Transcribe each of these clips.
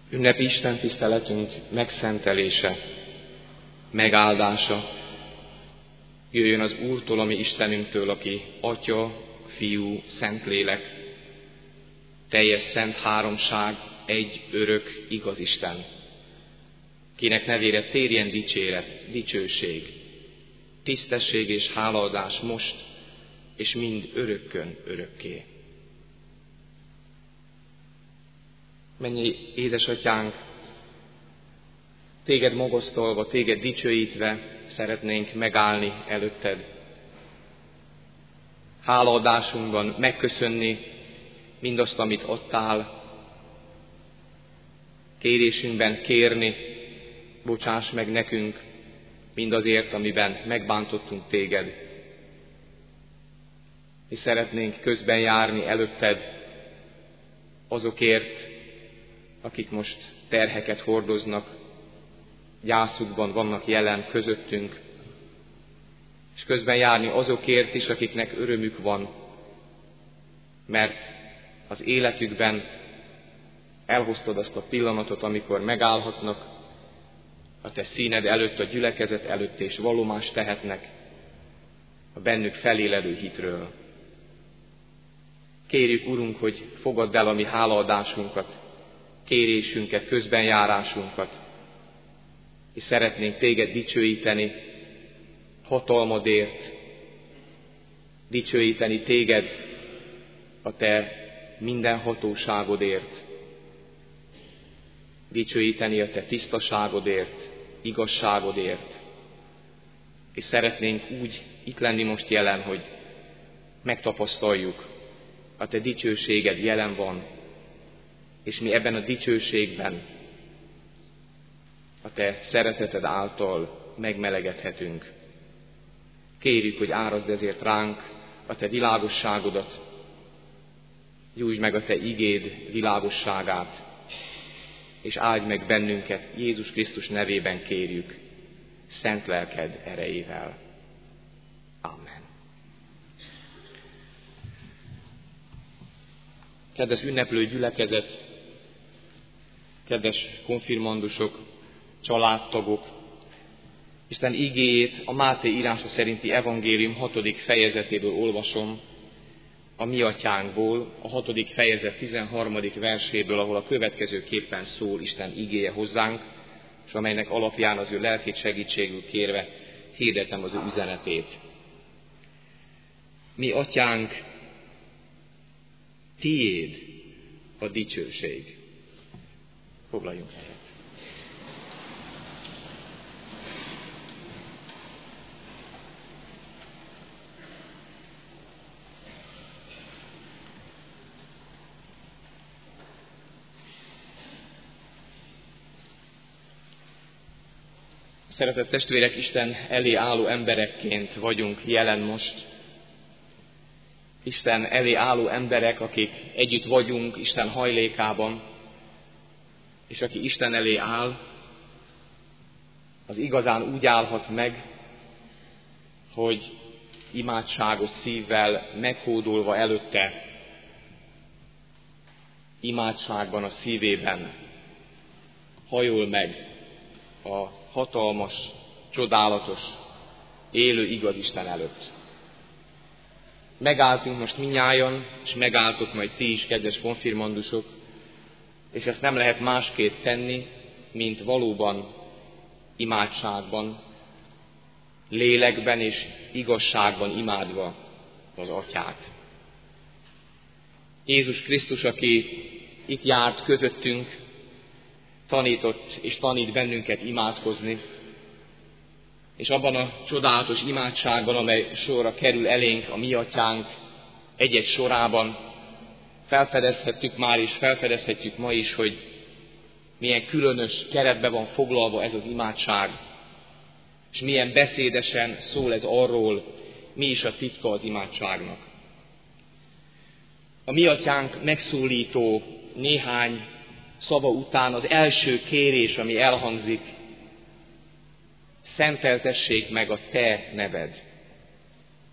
Ünnepi Isten tiszteletünk megszentelése, megáldása jöjjön az Úrtól, ami Istenünktől, aki Atya, Fiú, Szentlélek, teljes szent háromság, egy örök, igaz Isten, kinek nevére térjen dicséret, dicsőség, tisztesség és hálaadás most, és mind örökkön örökké. Mennyi édesatyánk, téged magasztalva, téged dicsőítve szeretnénk megállni előtted. Hálaadásunkban megköszönni mindazt, amit adtál, kérésünkben kérni, bocsáss meg nekünk mindazért, amiben megbántottunk téged. Mi szeretnénk közben járni előtted azokért, akik most terheket hordoznak, gyászukban vannak jelen közöttünk, és közben járni azokért is, akiknek örömük van, mert az életükben elhoztad azt a pillanatot, amikor megállhatnak a te színed előtt, a gyülekezet előtt, és vallomást tehetnek a bennük felélelő hitről. Kérjük, Urunk, hogy fogadd el a mi hálaadásunkat, kérésünket, közbenjárásunkat, és szeretnénk téged dicsőíteni hatalmadért, dicsőíteni téged a te minden hatóságodért, dicsőíteni a te tisztaságodért, igazságodért, és szeretnénk úgy itt lenni most jelen, hogy megtapasztaljuk, a te dicsőséged jelen van, és mi ebben a dicsőségben a te szereteted által megmelegedhetünk. Kérjük, hogy árazd ezért ránk a te világosságodat, gyújtsd meg a te igéd világosságát, és áldj meg bennünket, Jézus Krisztus nevében kérjük, szent lelked erejével. Amen. Kedves ünneplő gyülekezet, kedves konfirmandusok, családtagok, Isten igéjét a Máté írása szerinti evangélium 6. fejezetéből olvasom, a mi atyánkból, a 6. fejezet 13. verséből, ahol a következőképpen szól Isten igéje hozzánk, és amelynek alapján az ő lelkét segítségül kérve hirdetem az ő üzenetét. Mi atyánk, tiéd a dicsőség. Foglaljunk helyet. Szeretett testvérek, Isten elé álló emberekként vagyunk jelen most. Isten elé álló emberek, akik együtt vagyunk Isten hajlékában, és aki Isten elé áll, az igazán úgy állhat meg, hogy imádságos szívvel meghódolva előtte, imádságban a szívében hajol meg a hatalmas, csodálatos, élő igaz Isten előtt. Megálltunk most mindnyájan, és megálltok majd ti is, kedves konfirmandusok, és ezt nem lehet másképp tenni, mint valóban imádságban, lélekben és igazságban imádva az Atyát. Jézus Krisztus, aki itt járt közöttünk, tanított és tanít bennünket imádkozni, és abban a csodálatos imádságban, amely sorra kerül elénk a mi atyánk egy-egy sorában, felfedezhettük már és felfedezhetjük ma is, hogy milyen különös keretbe van foglalva ez az imádság, és milyen beszédesen szól ez arról, mi is a titka az imádságnak. A mi atyánk megszólító néhány szava után az első kérés, ami elhangzik, szenteltessék meg a te neved.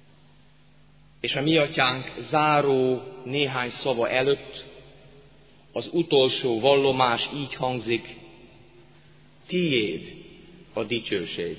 És a mi atyánk záró néhány szava előtt az utolsó vallomás így hangzik: tiéd a dicsőség.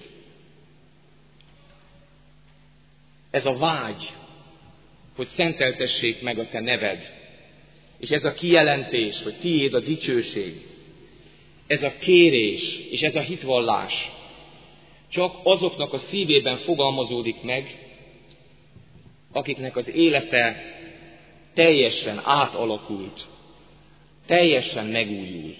Ez a vágy, hogy szenteltessék meg a te neved, és ez a kijelentés, hogy tiéd a dicsőség, ez a kérés és ez a hitvallás csak azoknak a szívében fogalmazódik meg, akiknek az élete teljesen átalakult, teljesen megújult.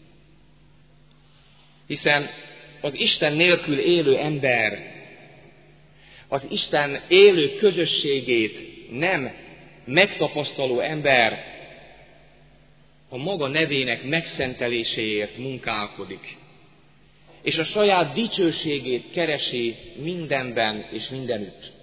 Hiszen az Isten nélkül élő ember az Isten élő közösségét nem megtapasztaló ember a maga nevének megszenteléséért munkálkodik, és a saját dicsőségét keresi mindenben és mindenütt.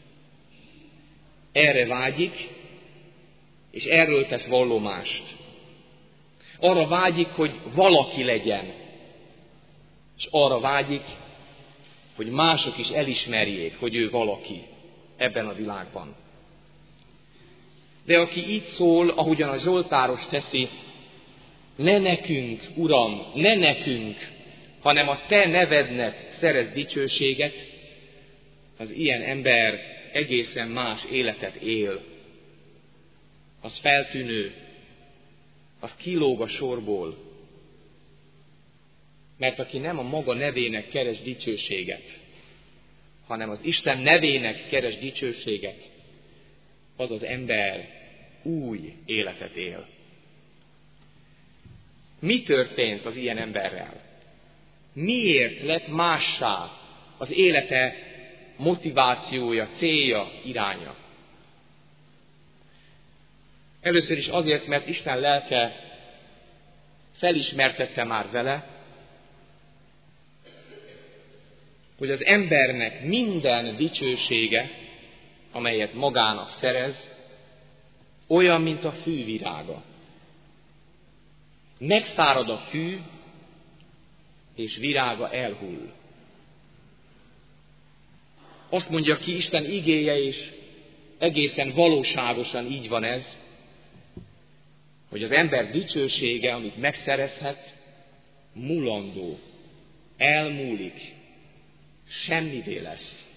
Erre vágyik, és erről tesz vallomást. Arra vágyik, hogy valaki legyen, és arra vágyik, hogy mások is elismerjék, hogy ő valaki ebben a világban. De aki így szól, ahogyan a zsoltáros teszi, ne nekünk, Uram, ne nekünk, hanem a te nevednek szerez dicsőséget, az ilyen ember egészen más életet él. Az feltűnő, az kilóg a sorból. Mert aki nem a maga nevének keres dicsőséget, hanem az Isten nevének keres dicsőséget, az az ember új életet él. Mi történt az ilyen emberrel? Miért lett mássá az élete motivációja, célja, iránya? Először is azért, mert Isten lelke felismertette már vele, hogy az embernek minden dicsősége, amelyet magának szerez, olyan, mint a fű virága. Megszárad a fű, és virága elhull. Azt mondja ki Isten igéje, és egészen valóságosan így van ez, hogy az ember dicsősége, amit megszerezhet, mulandó, elmúlik, semmivé lesz.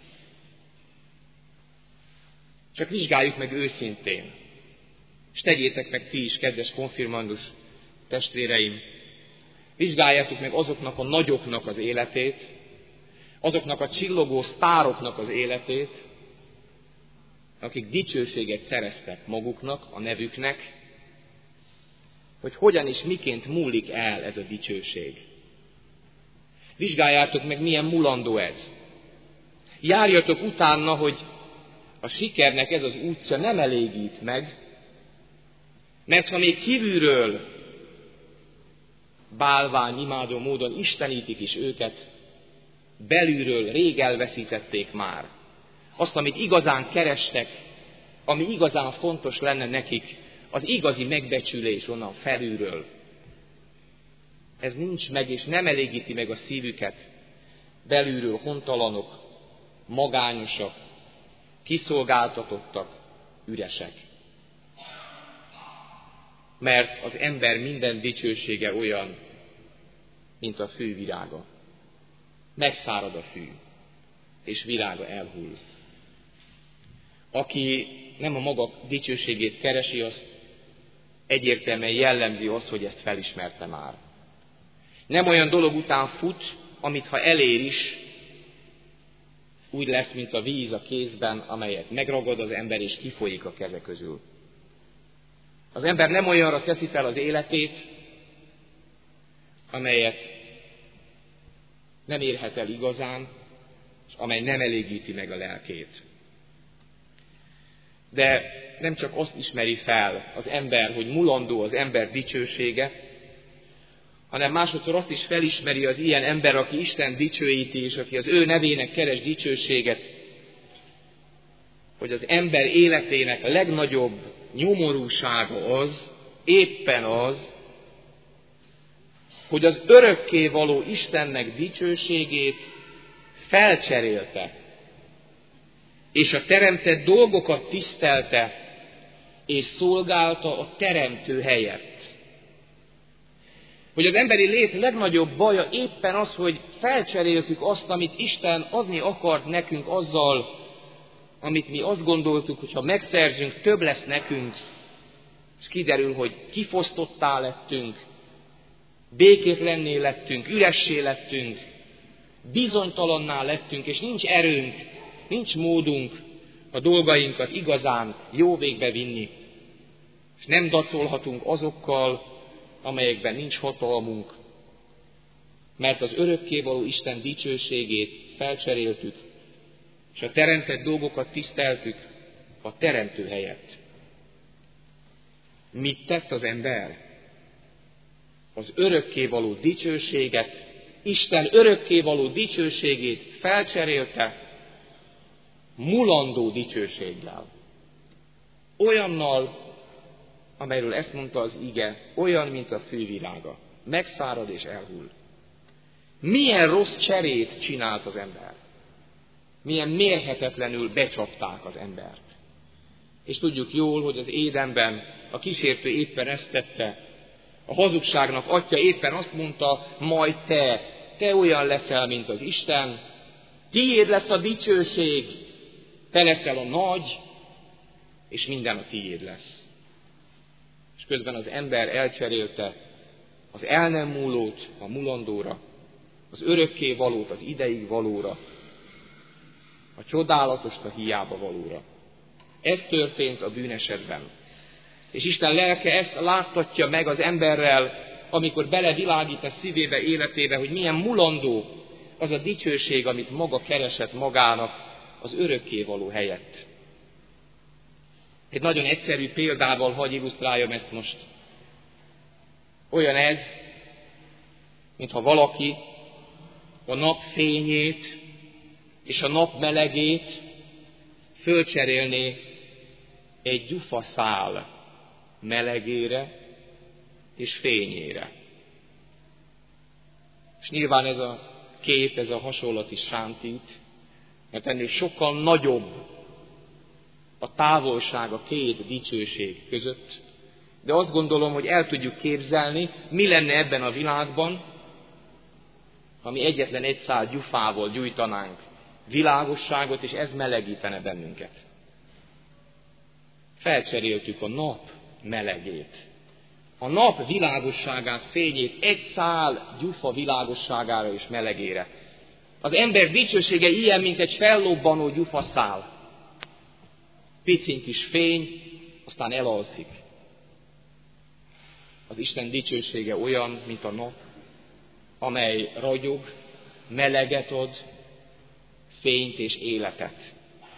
Csak vizsgáljuk meg őszintén, és tegyétek meg ti is, kedves konfirmandus testvéreim, vizsgáljátok meg azoknak a nagyoknak az életét, azoknak a csillogó sztároknak az életét, akik dicsőséget szereztek maguknak, a nevüknek, hogy hogyan és miként múlik el ez a dicsőség. Vizsgáljátok meg, milyen mulandó ez. Járjatok utána, hogy a sikernek ez az útja nem elégít meg, mert ha még kívülről bálvány imádó módon istenítik is őket, belülről rég elveszítették már azt, amit igazán kerestek, ami igazán fontos lenne nekik, az igazi megbecsülés onnan felülről. Ez nincs meg, és nem elégíti meg a szívüket. Belülről hontalanok, magányosak, kiszolgáltatottak, üresek. Mert az ember minden dicsősége olyan, mint a fű virága. Megszárad a fű, és virága elhull. Aki nem a maga dicsőségét keresi, az egyértelműen jellemzi az, hogy ezt felismerte már. Nem olyan dolog után fut, amit ha elér is, úgy lesz, mint a víz a kézben, amelyet megragad az ember, és kifolyik a keze közül. Az ember nem olyanra teszi fel az életét, amelyet nem érhet el igazán, és amely nem elégíti meg a lelkét. De nem csak azt ismeri fel az ember, hogy mulandó az ember dicsősége, hanem másodszor azt is felismeri az ilyen ember, aki Isten dicsőíti, és aki az ő nevének keres dicsőséget, hogy az ember életének a legnagyobb nyomorúsága az, éppen az, hogy az örökkévaló Istennek dicsőségét felcserélte, és a teremtett dolgokat tisztelte, és szolgálta a teremtő helyett. Hogy az emberi lét legnagyobb baja éppen az, hogy felcseréltük azt, amit Isten adni akart nekünk azzal, amit mi azt gondoltuk, hogy ha megszerzünk, több lesz nekünk, és kiderül, hogy kifosztottá lettünk, békétlenné lettünk, üressé lettünk, bizonytalanná lettünk, és nincs erőnk, nincs módunk a dolgainkat igazán jó végbe vinni. És nem dacolhatunk azokkal, amelyekben nincs hatalmunk, mert az örökkévaló Isten dicsőségét felcseréltük, és a teremtett dolgokat tiszteltük a teremtő helyett. Mit tett az ember? Az örökkévaló dicsőséget, Isten örökkévaló dicsőségét felcserélte mulandó dicsőséggel. Olyannal, amelyről ezt mondta az ige, olyan, mint a fűvilága. Megszárad és elhull. Milyen rossz cserét csinált az ember. Milyen mérhetetlenül becsapták az embert. És tudjuk jól, hogy az Édenben a kísértő éppen ezt tette. A hazugságnak atya éppen azt mondta, majd te olyan leszel, mint az Isten, tiéd lesz a dicsőség, te leszel a nagy, és minden a tiéd lesz. És közben az ember elcserélte az el nem múlót a mulandóra, az örökké valót az ideig valóra, a csodálatost a hiába valóra. Ez történt a bűnesetben. És Isten lelke ezt láttatja meg az emberrel, amikor belevilágít a szívébe, életébe, hogy milyen mulandó az a dicsőség, amit maga keresett magának az örökkévaló helyett. Egy nagyon egyszerű példával hadd illusztráljam ezt most. Olyan ez, mintha valaki a nap fényét és a nap melegét fölcserélné egy gyufaszál melegére és fényére. És nyilván ez a kép, ez a hasonlat is sántít, mert ennél sokkal nagyobb a távolság a két dicsőség között, de azt gondolom, hogy el tudjuk képzelni, mi lenne ebben a világban, ha mi egyetlen egy szál gyufával gyújtanánk világosságot, és ez melegítene bennünket. Felcseréltük a nap melegét, a nap világosságát, fényét egy szál gyufa világosságára és melegére. Az ember dicsősége ilyen, mint egy fellobbanó gyufaszál. Piciny kis fény, aztán elalszik. Az Isten dicsősége olyan, mint a nap, amely ragyog, meleget ad, fényt és életet.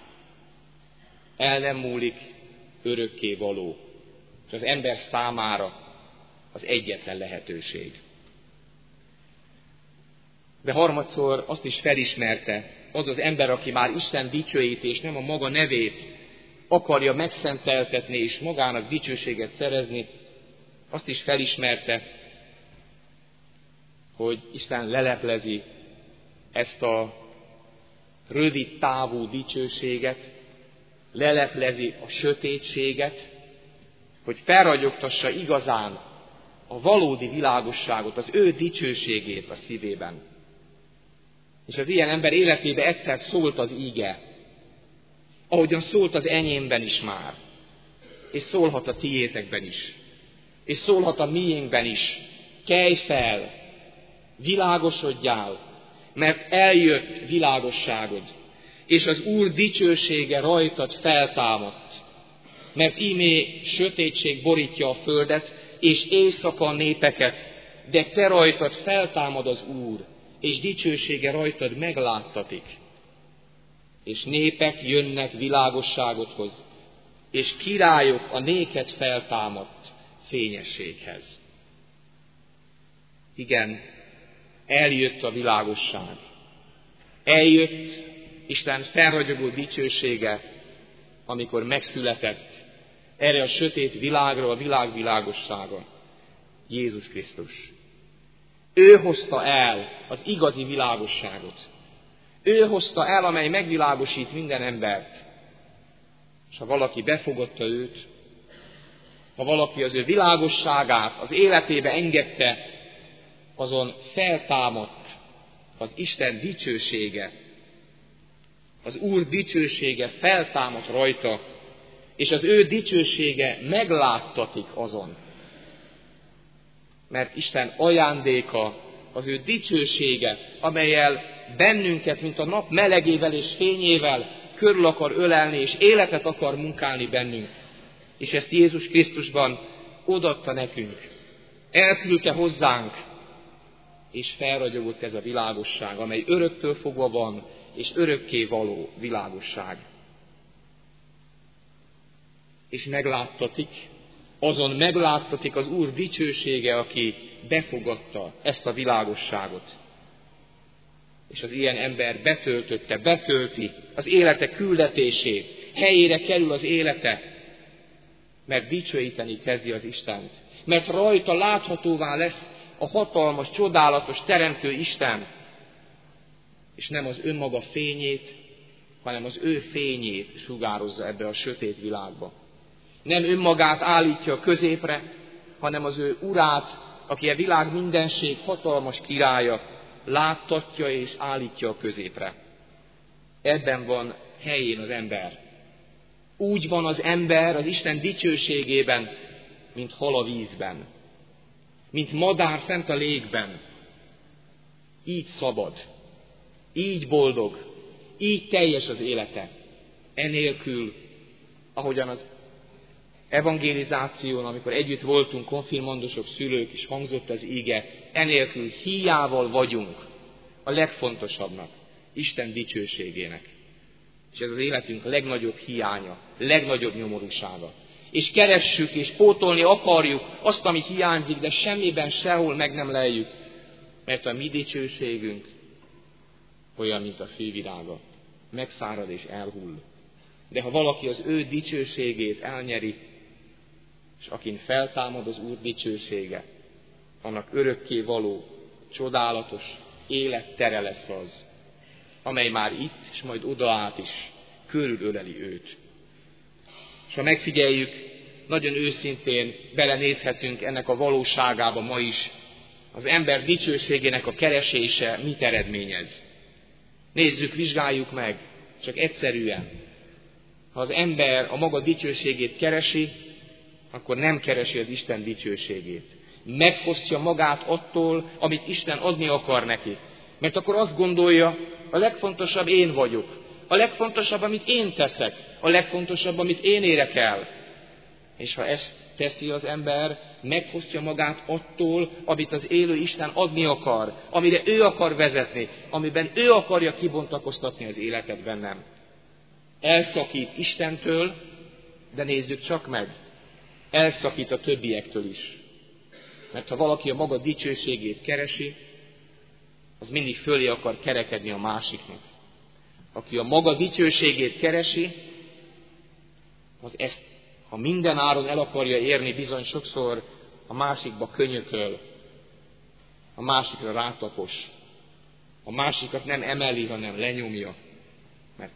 El nem múlik, örökké való. És az ember számára az egyetlen lehetőség. De harmadszor azt is felismerte, az az ember, aki már Isten dicsőjét és nem a maga nevét akarja megszenteltetni és magának dicsőséget szerezni, azt is felismerte, hogy Isten leleplezi ezt a rövid távú dicsőséget, leleplezi a sötétséget, hogy felragyogtassa igazán a valódi világosságot, az ő dicsőségét a szívében. És az ilyen ember életébe egyszer szólt az íge, ahogyan szólt az enyémben is már, és szólhat a tiétekben is, és szólhat a miénkben is. Kelj fel, világosodjál, mert eljött világosságod, és az Úr dicsősége rajtad feltámadt, mert ímé sötétség borítja a földet, és éjszaka a népeket, de te rajtad feltámad az Úr, és dicsősége rajtad megláttatik. És népek jönnek világosságodhoz, és királyok a néked feltámadt fényességhez. Igen, eljött a világosság. Eljött Isten felragyogó dicsősége, amikor megszületett erre a sötét világra a világ világossága, Jézus Krisztus. Ő hozta el az igazi világosságot. Ő hozta el, amely megvilágosít minden embert. És ha valaki befogadta őt, ha valaki az ő világosságát az életébe engedte, azon feltámadt az Isten dicsősége, az Úr dicsősége feltámadt rajta, és az ő dicsősége megláttatik azon. Mert Isten ajándéka, az ő dicsősége, amellyel bennünket, mint a nap melegével és fényével körül akar ölelni, és életet akar munkálni bennünk. És ezt Jézus Krisztusban odaadta nekünk. Elküldte hozzánk, és felragyogott ez a világosság, amely öröktől fogva van, és örökké való világosság. És azon megláttatik az Úr dicsősége, aki befogadta ezt a világosságot. És az ilyen ember betölti az élete küldetését, helyére kerül az élete, mert dicsőíteni kezdi az Istent. Mert rajta láthatóvá lesz a hatalmas, csodálatos, teremtő Isten, és nem az önmaga fényét, hanem az ő fényét sugározza ebbe a sötét világba. Nem önmagát állítja a középre, hanem az ő urát, aki a világ mindenség hatalmas királya, láttatja és állítja a középre. Ebben van helyén az ember. Úgy van az ember az Isten dicsőségében, mint hal a vízben, mint madár fent a légben. Így szabad, így boldog, így teljes az élete. Enélkül, ahogyan az evangelizáción, amikor együtt voltunk, konfirmandusok, szülők, és hangzott az íge, enélkül hiával vagyunk a legfontosabbnak, Isten dicsőségének. És ez az életünk legnagyobb hiánya, legnagyobb nyomorúsága. És keressük, és pótolni akarjuk azt, ami hiányzik, de semmiben sehol meg nem leljük, mert a mi dicsőségünk olyan, mint a fűvirága, megszárad és elhull. De ha valaki az ő dicsőségét elnyeri, és akin feltámad az Úr dicsősége, annak örökké való, csodálatos élettere lesz az, amely már itt, és majd oda át is körülöleli őt. És ha megfigyeljük, nagyon őszintén belenézhetünk ennek a valóságába ma is, az ember dicsőségének a keresése mit eredményez. Nézzük, vizsgáljuk meg, csak egyszerűen. Ha az ember a maga dicsőségét keresi, akkor nem keresi az Isten dicsőségét. Megfosztja magát attól, amit Isten adni akar neki. Mert akkor azt gondolja, a legfontosabb én vagyok. A legfontosabb, amit én teszek. A legfontosabb, amit én érek el. És ha ezt teszi az ember, megfosztja magát attól, amit az élő Isten adni akar, amire ő akar vezetni, amiben ő akarja kibontakoztatni az életet bennem. Elszakít Istentől, de nézzük csak meg, elszakít a többiektől is. Mert ha valaki a maga dicsőségét keresi, az mindig fölé akar kerekedni a másiknak. Aki a maga dicsőségét keresi, az ezt, ha minden áron el akarja érni, bizony sokszor a másikba könyököl, a másikra rátapos, a másikat nem emeli, hanem lenyomja. Mert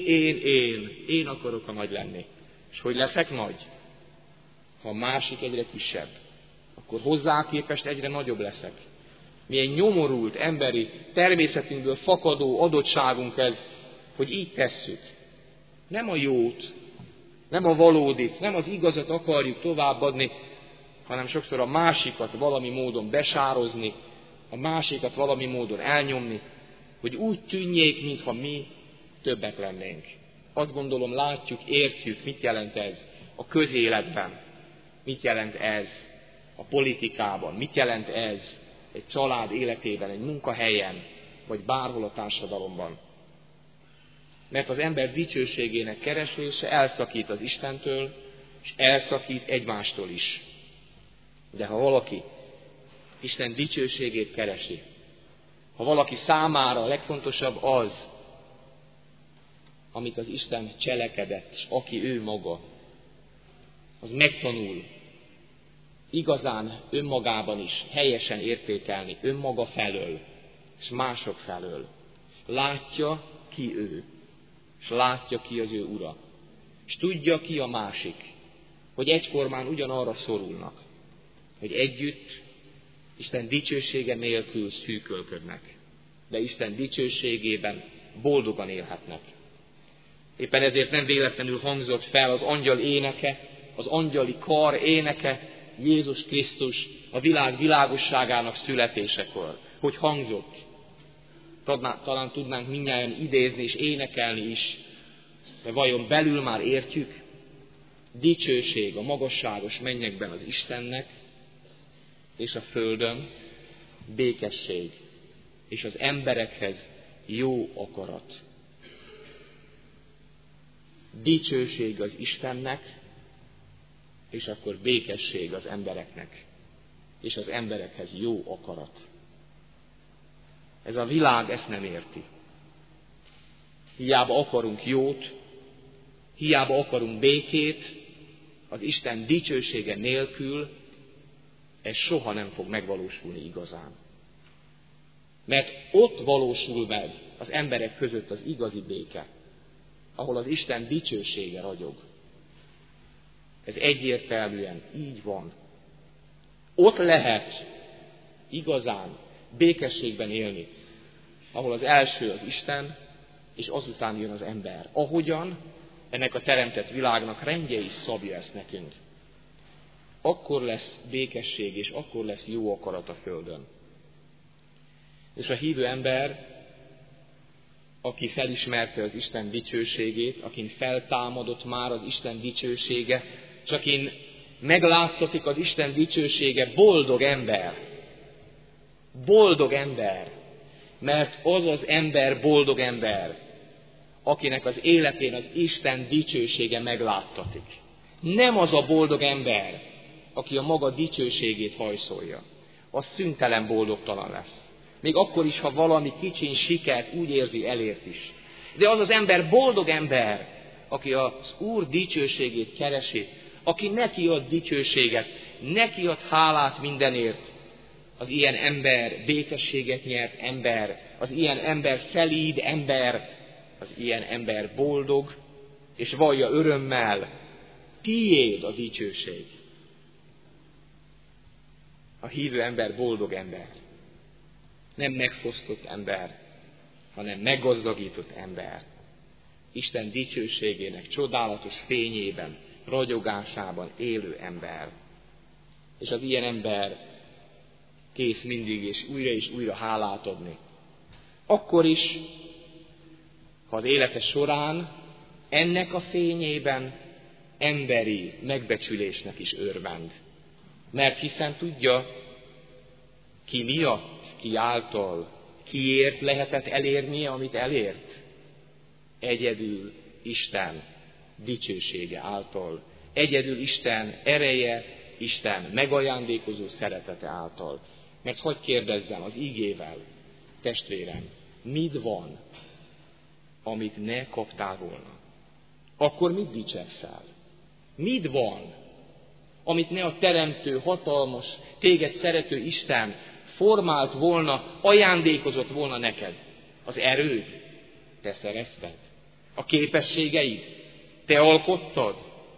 én akarok a nagy lenni. És hogy leszek nagy? Ha a másik egyre kisebb, akkor hozzá képest egyre nagyobb leszek. Milyen nyomorult, emberi, természetünkből fakadó adottságunk ez, hogy így tesszük. Nem a jót, nem a valódit, nem az igazat akarjuk továbbadni, hanem sokszor a másikat valami módon besározni, a másikat valami módon elnyomni, hogy úgy tűnjék, mintha mi többek lennénk. Azt gondolom, látjuk, értjük, mit jelent ez a közéletben, mit jelent ez a politikában, mit jelent ez egy család életében, egy munkahelyen, vagy bárhol a társadalomban. Mert az ember dicsőségének keresése elszakít az Istentől, és elszakít egymástól is. De ha valaki Isten dicsőségét keresi, ha valaki számára a legfontosabb az, amit az Isten cselekedett, és aki ő maga, az megtanul igazán önmagában is helyesen értékelni, önmaga felől, és mások felől. Látja, ki ő, és látja, ki az ő ura, és tudja, ki a másik, hogy egyformán ugyanarra szorulnak, hogy együtt Isten dicsősége nélkül szűkölködnek, de Isten dicsőségében boldogan élhetnek. Éppen ezért nem véletlenül hangzott fel az angyal éneke, az angyali kar éneke Jézus Krisztus a világ világosságának születésekor. Hogy hangzott? Talán tudnánk mindnyájan idézni és énekelni is, de vajon belül már értjük? Dicsőség a magasságos mennyekben az Istennek, és a földön békesség, és az emberekhez jó akarat. Dicsőség az Istennek, és akkor békesség az embereknek, és az emberekhez jó akarat. Ez a világ ezt nem érti. Hiába akarunk jót, hiába akarunk békét, az Isten dicsősége nélkül ez soha nem fog megvalósulni igazán. Mert ott valósul meg az emberek között az igazi béke, ahol az Isten dicsősége ragyog. Ez egyértelműen így van. Ott lehet igazán békességben élni, ahol az első az Isten, és azután jön az ember. Ahogyan ennek a teremtett világnak rendje is szabja ezt nekünk. Akkor lesz békesség, és akkor lesz jó akarat a földön. És a hívő ember, aki felismerte az Isten dicsőségét, akin feltámadott már az Isten dicsősége, és akin megláttatik az Isten dicsősége, boldog ember. Boldog ember, mert az az ember boldog ember, akinek az életén az Isten dicsősége megláttatik. Nem az a boldog ember, aki a maga dicsőségét hajszolja. Az szüntelen boldogtalan lesz. Még akkor is, ha valami kicsin sikert úgy érzi, elért is. De az az ember boldog ember, aki az Úr dicsőségét keresi, aki neki ad dicsőséget, neki ad hálát mindenért. Az ilyen ember békességet nyert ember, az ilyen ember szelíd ember, az ilyen ember boldog, és vallja örömmel, tiéd a dicsőség. A hívő ember boldog ember. Nem megfosztott ember, hanem meggazdagított ember. Isten dicsőségének csodálatos fényében, ragyogásában élő ember. És az ilyen ember kész mindig és újra hálát adni. Akkor is, ha az élete során ennek a fényében emberi megbecsülésnek is örvend. Mert hiszen tudja, ki miatt, ki által, kiért lehetett elérnie, amit elért. Egyedül Isten dicsősége által. Egyedül Isten ereje, Isten megajándékozó szeretete által. Mert hogy kérdezzem az ígével, testvérem, mit van, amit ne kaptál volna? Akkor mit dicsekszel? Mit van, amit ne a teremtő, hatalmas, téged szerető Isten formált volna, ajándékozott volna neked? Az erőd? Te szerezted? A képességeid? Te alkottad?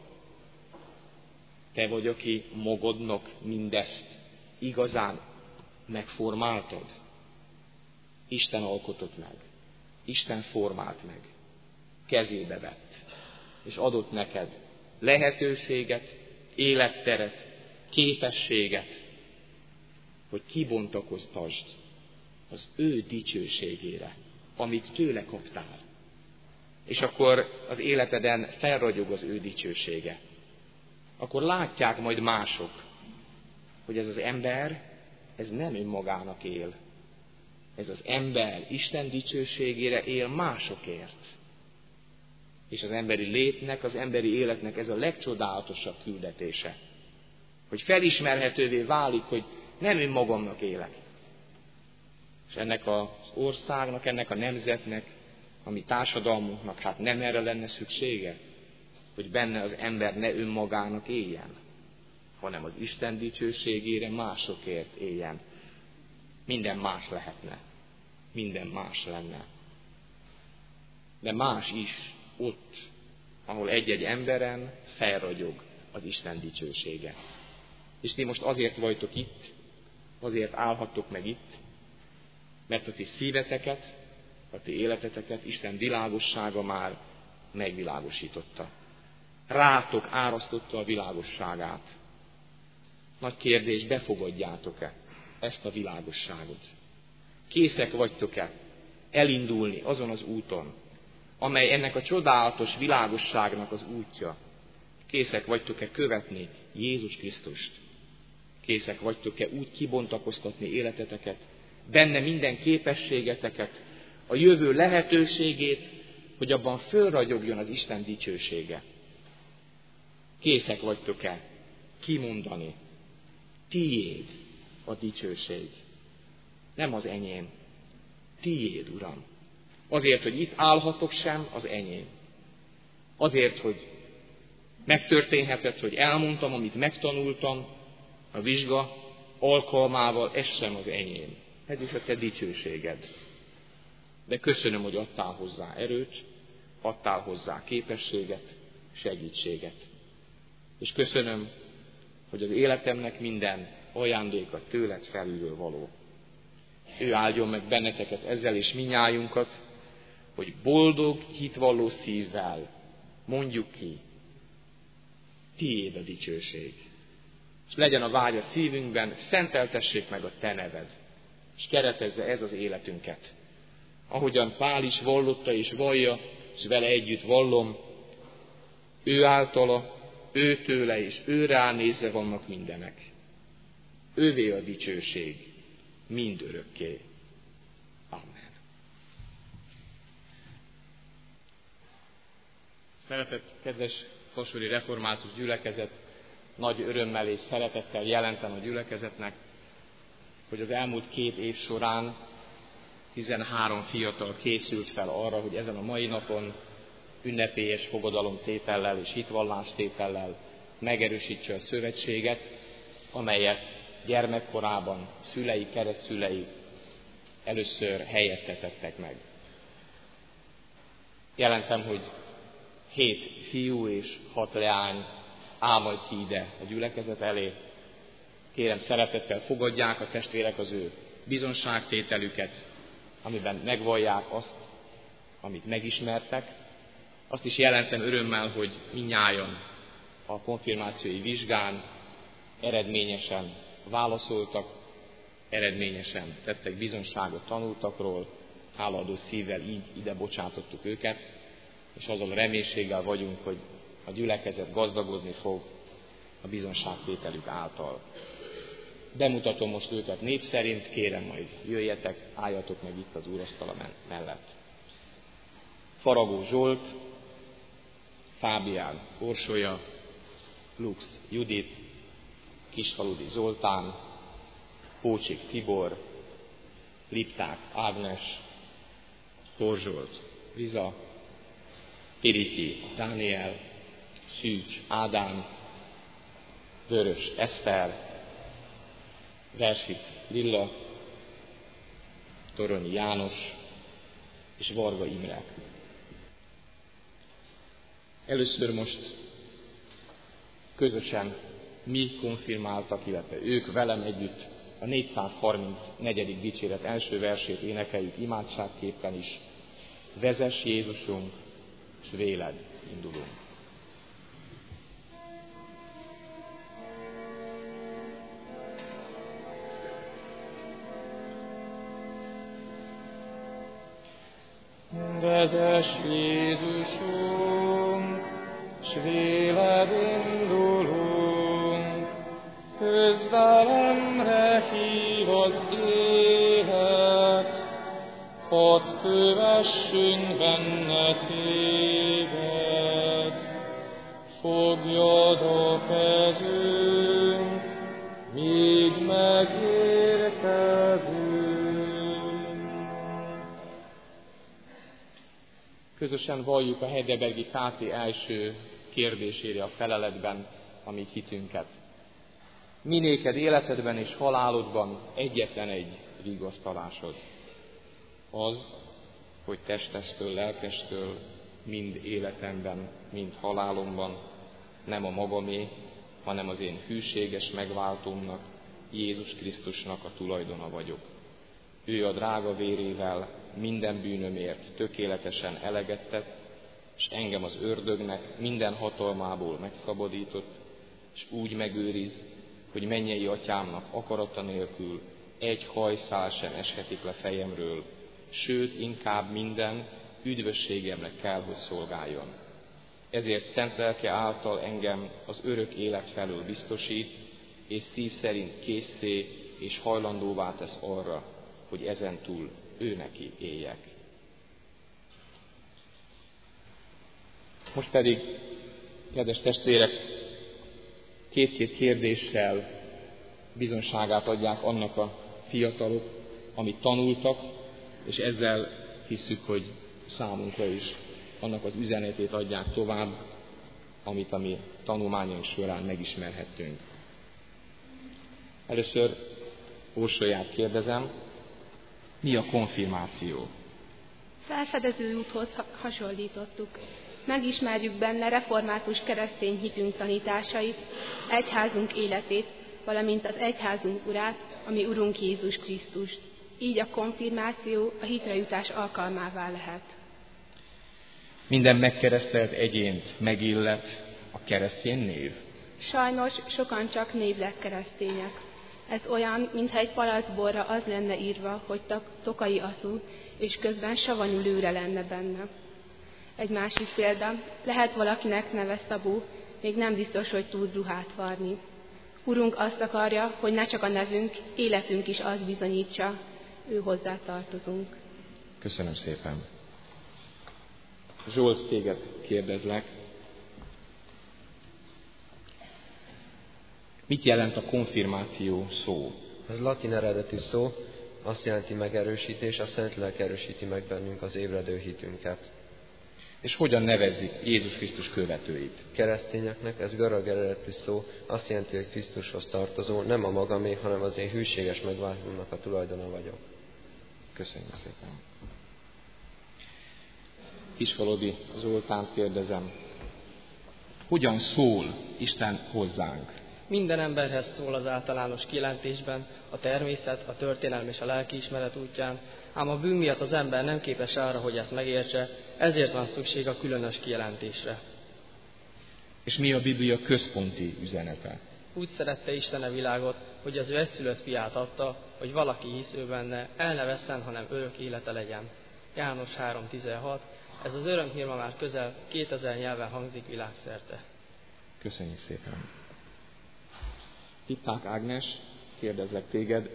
Te vagy, aki magadnak mindezt igazán megformáltad? Isten alkotott meg. Isten formált meg. Kezébe vett. És adott neked lehetőséget, életteret, képességet, hogy kibontakoztasd az ő dicsőségére, amit tőle kaptál. És akkor az életeden felragyog az ő dicsősége. Akkor látják majd mások, hogy ez az ember, ez nem önmagának él. Ez az ember Isten dicsőségére él másokért. És az emberi létnek, az emberi életnek ez a legcsodálatosabb küldetése. Hogy felismerhetővé válik, hogy nem önmagamnak élek. És ennek az országnak, ennek a nemzetnek, a mi társadalmunknak, hát nem erre lenne szüksége, hogy benne az ember ne önmagának éljen, hanem az Isten dicsőségére másokért éljen. Minden más lehetne. Minden más lenne. De más is ott, ahol egy-egy emberen felragyog az Isten dicsősége. És ti most azért vagytok itt, Azért állhattok meg itt, mert a ti szíveteket, a ti életeteket Isten világossága már megvilágosította. Rátok árasztotta a világosságát. Nagy kérdés, befogadjátok-e ezt a világosságot? Készek vagytok-e elindulni azon az úton, amely ennek a csodálatos világosságnak az útja? Készek vagytok-e követni Jézus Krisztust? Készek vagytok-e úgy kibontakoztatni életeteket, benne minden képességeteket, a jövő lehetőségét, hogy abban fölragyogjon az Isten dicsősége? Készek vagytok-e kimondani, tiéd a dicsőség, nem az enyém, tiéd, Uram. Azért, hogy itt állhatok, sem az enyém. Azért, hogy megtörténhetett, hogy elmondtam, amit megtanultam a vizsga alkalmával, ez sem az enyém. Ez is a te dicsőséged. De köszönöm, hogy adtál hozzá erőt, adtál hozzá képességet, segítséget. És köszönöm, hogy az életemnek minden ajándéka tőled felülről való. Ő áldjon meg benneteket ezzel és minnyájunkat, hogy boldog, hitvalló szívvel mondjuk ki, tiéd a dicsőség. És legyen a vágy a szívünkben, szenteltessék meg a te neved, és keretezze ez az életünket. Ahogyan Pál is vallotta és vallja, és vele együtt vallom, ő általa, ő tőle és ő ránézve vannak mindenek. Ővé a dicsőség mind örökké. Amen. Szeretett, kedves fasori református gyülekezet, nagy örömmel és szeretettel jelentem a gyülekezetnek, hogy az elmúlt 2 év során 13 fiatal készült fel arra, hogy ezen a mai napon ünnepélyes fogadalomtétellel és hitvallástétellel megerősítse a szövetséget, amelyet gyermekkorában szülei, keresztszülei először helyettetettek meg. Jelentem, hogy 7 fiú és 6 leány áll majd ki ide a gyülekezet elé. Kérem, szeretettel fogadják a testvérek az ő bizonságtételüket, amiben megvallják azt, amit megismertek. Azt is jelentem örömmel, hogy mindnyájan a konfirmációi vizsgán eredményesen válaszoltak, eredményesen tettek bizonságot tanultakról, hálaadó szívvel így ide bocsátottuk őket, és azzal a reménységgel vagyunk, hogy a gyülekezet gazdagodni fog a bizonságtételük által. Bemutatom most őket név szerint, kérem majd jöjjetek, álljatok meg itt az úrasztala mellett. Faragó Zsolt, Fábián Orsolya, Lux Judit, Kisfaludi Zoltán, Pócsik Tibor, Lipták Ágnes, Torzsolt Riza, Piriti Dániel, Szűcs Ádám, Vörös Eszter, Versic Lilla, Toronyi János és Varga Imre. Először most közösen mi konfirmáltak, illetve ők velem együtt a 434. dicséret első versét énekeljük imádságképpen is. Vezess Jézusunk, s véled indulunk. Vezess Jézusunk, s véled indulunk, közvelemre hív az élet, hadd kövessünk benne téged. Fogjad a kezünk, míg megérkezünk. Közösen valljuk a Heidelbergi KT első kérdésére a feleletben a mi hitünket. Mi néked életedben és halálodban egyetlen egy vigasztalásod. Az, hogy testestől, lelkestől, mind életemben, mind halálomban nem a magamé, hanem az én hűséges megváltómnak, Jézus Krisztusnak a tulajdona vagyok. Ő a drága vérével minden bűnömért tökéletesen eleget tett, és engem az ördögnek minden hatalmából megszabadított, és úgy megőriz, hogy mennyei atyámnak akarata nélkül egy hajszál sem eshetik le fejemről, sőt, inkább minden üdvösségemnek kell, hogy szolgáljon. Ezért szent lelke által engem az örök élet felől biztosít, és szív szerint készé és hajlandóvá tesz arra, hogy ezentúl ő neki éljek. Most pedig, kedves testvérek, két-két kérdéssel bizonságát adják annak a fiatalok, amit tanultak, és ezzel hisszük, hogy számunkra is annak az üzenetét adják tovább, amit a mi tanulmányunk során megismerhettünk. Először Orsolyát kérdezem, mi a konfirmáció? Felfedező úthoz hasonlítottuk. Megismerjük benne református keresztény hitünk tanításait, egyházunk életét, valamint az egyházunk urát, ami Urunk Jézus Krisztust. Így a konfirmáció a hitre jutás alkalmává lehet. Minden megkeresztelt egyént megillet a keresztény név? Sajnos sokan csak névleg keresztények. Ez olyan, mintha egy palacborra az lenne írva, hogy Tokai Aszú, és közben savanyú lőre lenne benne. Egy másik példa, lehet valakinek neve Szabó, még nem biztos, hogy tud ruhát varni. Urunk azt akarja, hogy ne csak a nevünk, életünk is azt bizonyítsa, ő hozzá tartozunk. Köszönöm szépen. Zsolt, téged kérdezlek. Mit jelent a konfirmáció szó? Ez latin eredetű szó, azt jelenti megerősítés, a Szentlélek erősíti meg bennünk az ébredő hitünket. És hogyan nevezzük Jézus Krisztus követőit? Keresztényeknek ez görög eredetű szó, azt jelenti, hogy Krisztushoz tartozó, nem a magamé, hanem az én hűséges megváltómnak a tulajdona vagyok. Köszönjük szépen. Kisfaludi Zoltánt kérdezem, hogyan szól Isten hozzánk? Minden emberhez szól az általános kijelentésben, a természet, a történelem és a lelkiismeret útján, ám a bűn miatt az ember nem képes arra, hogy ezt megértse, ezért van szükség a különös kijelentésre. És mi a Biblia központi üzenete? Úgy szerette Isten a világot, hogy az ő egyszülött fiát adta, hogy valaki hisz ő benne, el ne vesszen, hanem örök élete legyen. János 3:16. Ez az örömhír ma már közel 2000 nyelven hangzik világszerte. Köszönjük szépen. Hitták Ágnes, kérdezlek téged.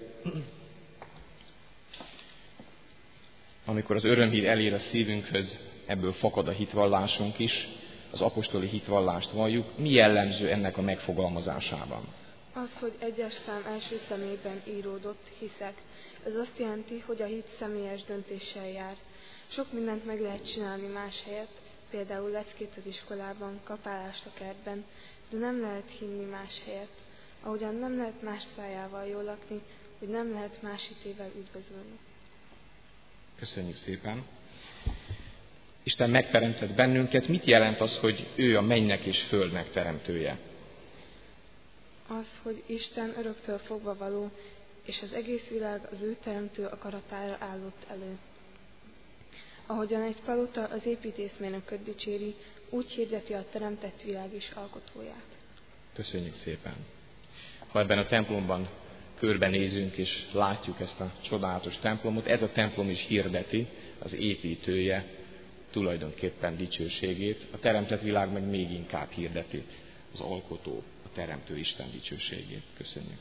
Amikor az örömhír elér a szívünkhöz, ebből fakad a hitvallásunk is, az apostoli hitvallást valljuk. Mi jellemző ennek a megfogalmazásában? Az, hogy egyes szám első személyben íródott, hiszek. Ez azt jelenti, hogy a hit személyes döntéssel jár. Sok mindent meg lehet csinálni más helyett, például leckét az iskolában, kapálást a kertben, de nem lehet hinni más helyett. Ahogyan nem lehet más szájával jól lakni, hogy nem lehet más hitével üdvözölni. Köszönjük szépen. Isten megteremtett bennünket. Mit jelent az, hogy ő a mennynek és földnek teremtője? Az, hogy Isten öröktől fogva való, és az egész világ az ő teremtő akaratára állott elő. Ahogyan egy palota az építészmérnököt dicséri, úgy hirdeti a teremtett világ is alkotóját. Köszönjük szépen. Ha ebben a templomban körbenézünk és látjuk ezt a csodálatos templomot, ez a templom is hirdeti az építője tulajdonképpen dicsőségét, a teremtett világ meg még inkább hirdeti az alkotó, a teremtő Isten dicsőségét. Köszönjük.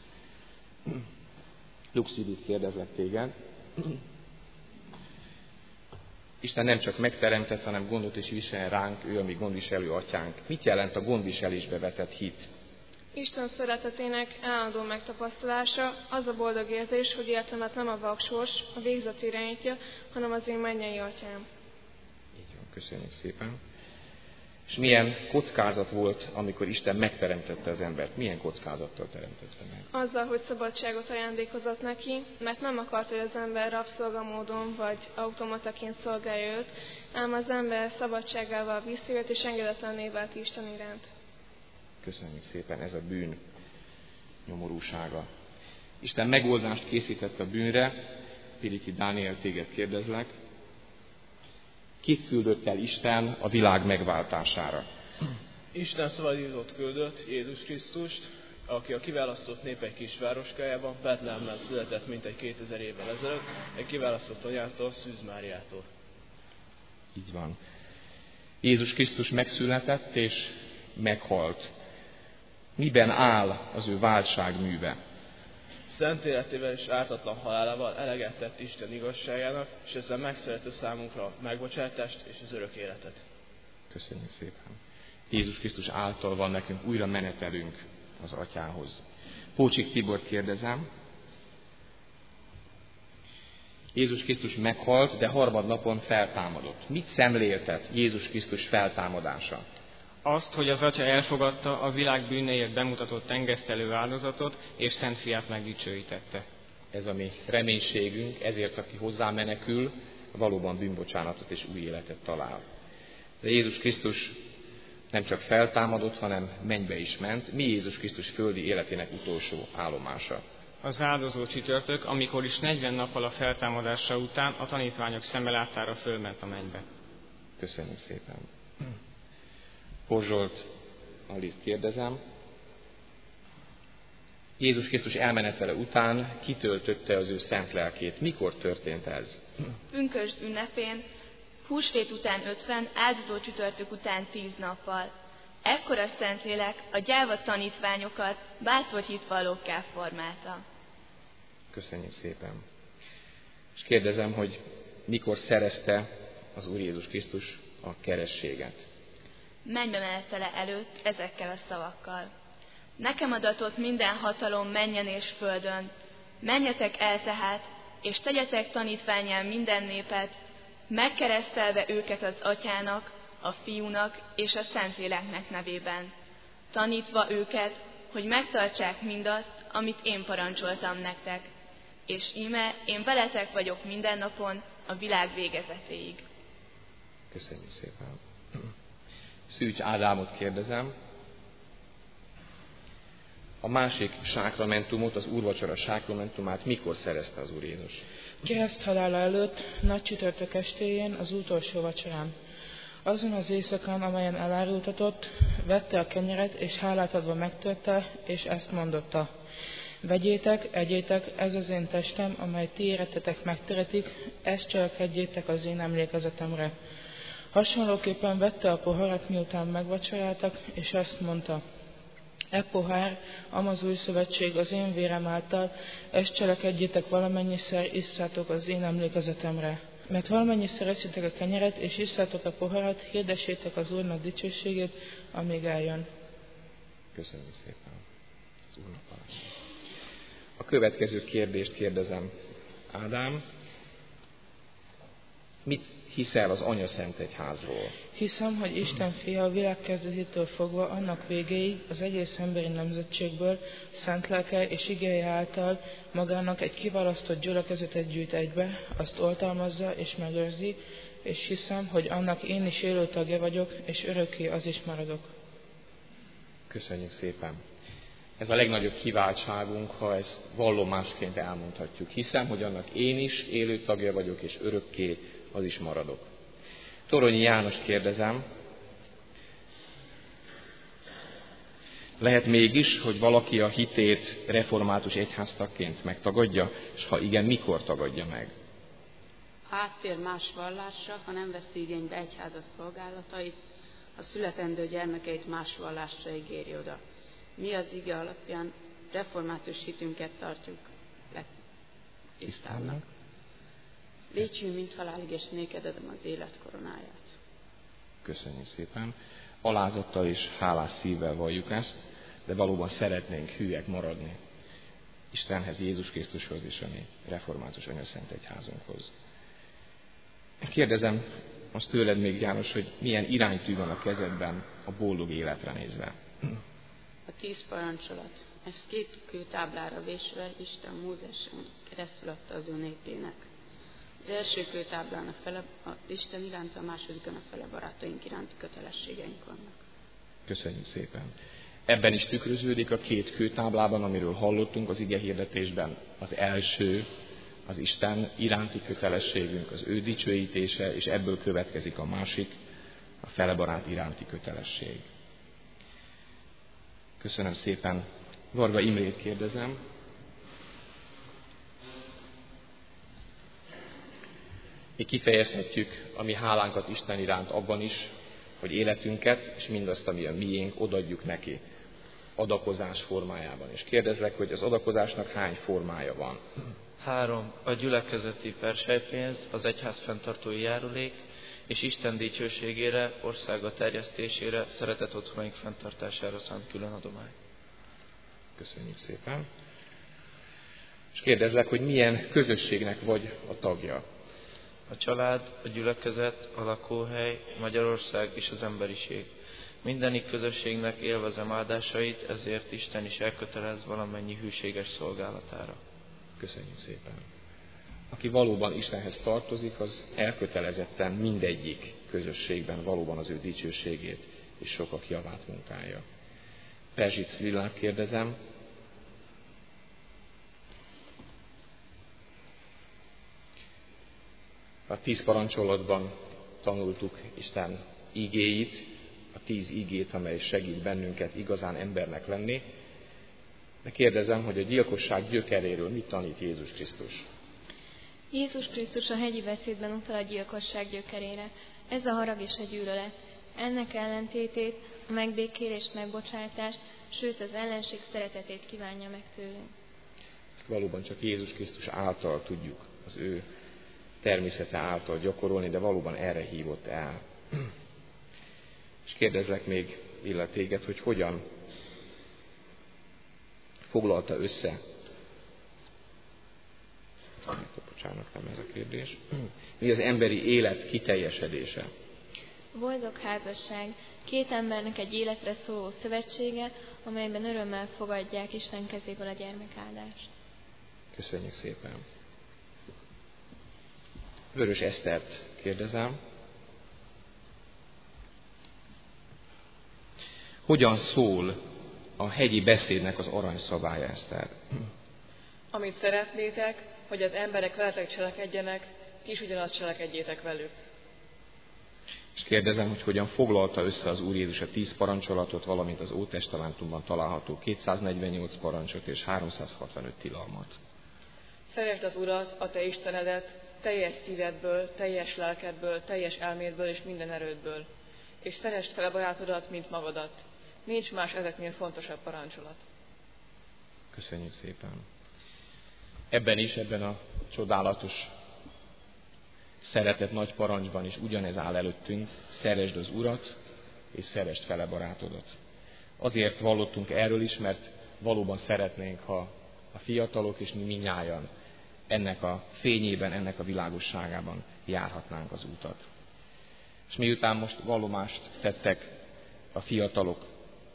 Lux Judit, kérdezlek téged. Isten nem csak megteremtett, hanem gondot is visel ránk, ő a mi gondviselő atyánk. Mit jelent a gondviselésbe vetett hit? Isten szeretetének állandó megtapasztalása, az a boldog érzés, hogy életemet nem a vaksors, a végzet irányítja, hanem az én mennyei atyám. Így van, köszönjük szépen. És milyen kockázat volt, amikor Isten megteremtette az embert? Milyen kockázattal teremtette meg? Azzal, hogy szabadságot ajándékozott neki, mert nem akart, hogy az ember rabszolgamódon vagy automataként szolgálja őt, ám az ember szabadságával visszaélt és engedetlenné vált Isten iránt. Köszönjük szépen, ez a bűn nyomorúsága. Isten megoldást készített a bűnre. Piriki Dániel, téged kérdezlek. Kit küldött el Isten a világ megváltására? Isten szabadítót küldött, Jézus Krisztust, aki a kiválasztott népek kisvároskájában, Betlehemben született mintegy 2000 évvel ezelőtt, egy kiválasztott anyától, Szűz Máriától. Így van. Jézus Krisztus megszületett és meghalt. Miben áll az ő váltságműve? Szent életével és ártatlan halálával eleget tett Isten igazságának, és ezzel megszerette számunkra a megbocsátást és az örök életet. Köszönjük szépen. Jézus Krisztus által van nekünk újra menetelünk az Atyához. Pócsik Tibort kérdezem. Jézus Krisztus meghalt, de harmadnapon feltámadott. Mit szemléltet Jézus Krisztus feltámadása? Azt, hogy az Atya elfogadta a világ bűnéért bemutatott engesztelő áldozatot, és Szent Fiát megdicsőítette. Ez a mi reménységünk, ezért aki hozzá menekül, valóban bűnbocsánatot és új életet talál. De Jézus Krisztus nem csak feltámadott, hanem mennybe is ment. Mi Jézus Krisztus földi életének utolsó állomása? Az áldozó csütörtök, amikor is 40 nappal a feltámadása után a tanítványok szemelátára fölment a mennybe. Köszönjük szépen. Porzsolt Alit kérdezem. Jézus Krisztus elmenetele után kitöltötte az ő szent lelkét. Mikor történt ez? Pünkösd ünnepén, húsvét után 50, áldozó csütörtök után 10 nappal. Ekkor a Szentlélek a gyáva tanítványokat bátor hitvallókká formálta. Köszönjük szépen. És kérdezem, hogy mikor szerezte az Úr Jézus Krisztus a kerességet? Mennybe menetele előtt ezekkel a szavakkal. Nekem adatott minden hatalom mennyen és földön. Menjetek el tehát, és tegyetek tanítvánnyá minden népet, megkeresztelve őket az Atyának, a Fiúnak és a Szentléleknek nevében, tanítva őket, hogy megtartsák mindazt, amit én parancsoltam nektek. És íme, én veletek vagyok minden napon a világ végezetéig. Köszönjük szépen. Szűcs Ádámot kérdezem. A másik sákramentumot, az úrvacsora sákramentumát mikor szerezte az Úr Jézus? Kereszt halála előtt, nagy csütörtök estéjén, az utolsó vacsorán. Azon az éjszakán, amelyen elárultatott, vette a kenyeret, és hálát adva megtörte, és ezt mondotta: vegyétek, egyétek, ez az én testem, amely ti érettetek megtöretik, ezt cselekedjétek az én emlékezetemre. Hasonlóképpen vette a poharat, miután megvacsoráltak, és ezt mondta: e pohár, amaz új szövetség az én vérem által, ezt cselekedjétek valamennyiszer, isszátok az én emlékezetemre. Mert valamennyiszer eszitek a kenyeret, és isszátok a poharat, hirdessétek az Úrnak dicsőségét, amíg eljön. Köszönjük szépen az Úrnak parancsát. A következő kérdést kérdezem. Ádám, mit hiszel az Anya Szent Egyházról? Hiszem, hogy Isten fia a világ kezdetétől fogva annak végéig az egész emberi nemzetségből szent lelke és igéje által magának egy kiválasztott gyülekezetet gyűjt egybe, azt oltalmazza és megőrzi, és hiszem, hogy annak én is élő tagja vagyok, és örökké az is maradok. Köszönjük szépen! Ez a legnagyobb kiváltságunk, ha ezt vallomásként elmondhatjuk. Hiszem, hogy annak én is élő tagja vagyok, és örökké az is maradok. Toronyi János kérdezem, lehet mégis, hogy valaki a hitét református egyháztagként megtagadja, és ha igen, mikor tagadja meg? Áttér más vallásra, ha nem veszi igénybe egyháza szolgálatait, a születendő gyermekeit más vallásra ígéri oda. Mi az ige alapján református hitünket tartjuk legtisztábbnak. Légyünk, mint halálig, és néked adom az élet koronáját. Köszönjük szépen. Alázattal és hálás szívvel valljuk ezt, de valóban szeretnénk hűek maradni Istenhez, Jézus Krisztushoz és a mi református Anyaszent Egyházunkhoz. Kérdezem azt tőled még, János, hogy milyen iránytű van a kezedben a boldog életre nézve? A 10 parancsolat. Ez 2 kőtáblára vésve Isten Mózesen keresztül adta az ő népének. Az első kőtáblán a fele Isten iránt, a másodikon a fele barátaink iránti kötelességeink vannak. Köszönjük szépen. Ebben is tükröződik a két kőtáblában, amiről hallottunk az igehirdetésben. Az első az Isten iránti kötelességünk, az ő dicsőítése, és ebből következik a másik, a felebarát iránti kötelesség. Köszönöm szépen. Varga Imrét kérdezem. Mi kifejezhetjük a mi hálánkat Isten iránt abban is, hogy életünket és mindazt, ami a miénk, odaadjuk neki adakozás formájában. És kérdezlek, hogy az adakozásnak hány formája van? 3. A gyülekezeti perselypénz, az egyház fenntartói járulék, és Isten dicsőségére, országa terjesztésére, szeretett otthonaink fenntartására szánt külön adomány. Köszönjük szépen. És kérdezlek, hogy milyen közösségnek vagy a tagja? A család, a gyülekezet, a lakóhely, Magyarország és az emberiség. Mindenik közösségnek élvezem áldásait, ezért Isten is elkötelez valamennyi hűséges szolgálatára. Köszönjük szépen. Aki valóban Istenhez tartozik, az elkötelezetten mindegyik közösségben valóban az ő dicsőségét és sokak javát munkálja. Perzsic Lillát kérdezem. A 10 parancsolatban tanultuk Isten igéit, a 10 igét, amely segít bennünket igazán embernek lenni. De kérdezem, hogy a gyilkosság gyökeréről mit tanít Jézus Krisztus? Jézus Krisztus a hegyi beszédben utal a gyilkosság gyökerére. Ez a harag és a gyűlölet. Ennek ellentétét, a megbékélést, megbocsátást, sőt az ellenség szeretetét kívánja meg tőlünk. Ezt valóban csak Jézus Krisztus által tudjuk, az ő természete által gyakorolni, de valóban erre hívott el. És kérdezlek még, illet téged, hogy hogyan foglalta össze. Bocsánat, nem ez a kérdés. Mi az emberi élet kiteljesedése? Boldog házasság, 2 embernek egy életre szóló szövetsége, amelyben örömmel fogadják Isten kezéből a gyermekáldást. Köszönjük szépen. Vörös Esztert kérdezem. Hogyan szól a hegyi beszédnek az aranyszabálya, Eszter? Amit szeretnétek, hogy az emberek veletek cselekedjenek, ti is ugyanazt cselekedjétek velük. És kérdezem, hogy hogyan foglalta össze az Úr Jézus a 10 parancsolatot, valamint az Ótestamentumban található 248 parancsot és 365 tilalmat. Szeresd az Urat, a te Istenedet, teljes szívedből, teljes lelkedből, teljes elmédből és minden erődből. És szeresd fel a barátodat, mint magadat. Nincs más ezeknél fontosabb parancsolat. Köszönjük szépen. Ebben a csodálatos szeretett nagy parancsban is ugyanez áll előttünk, szeresd az Urat, és szeresd fele barátodat. Azért vallottunk erről is, mert valóban szeretnénk, ha a fiatalok és mi mindnyájan ennek a fényében, ennek a világosságában járhatnánk az útat. És miután most vallomást tettek a fiatalok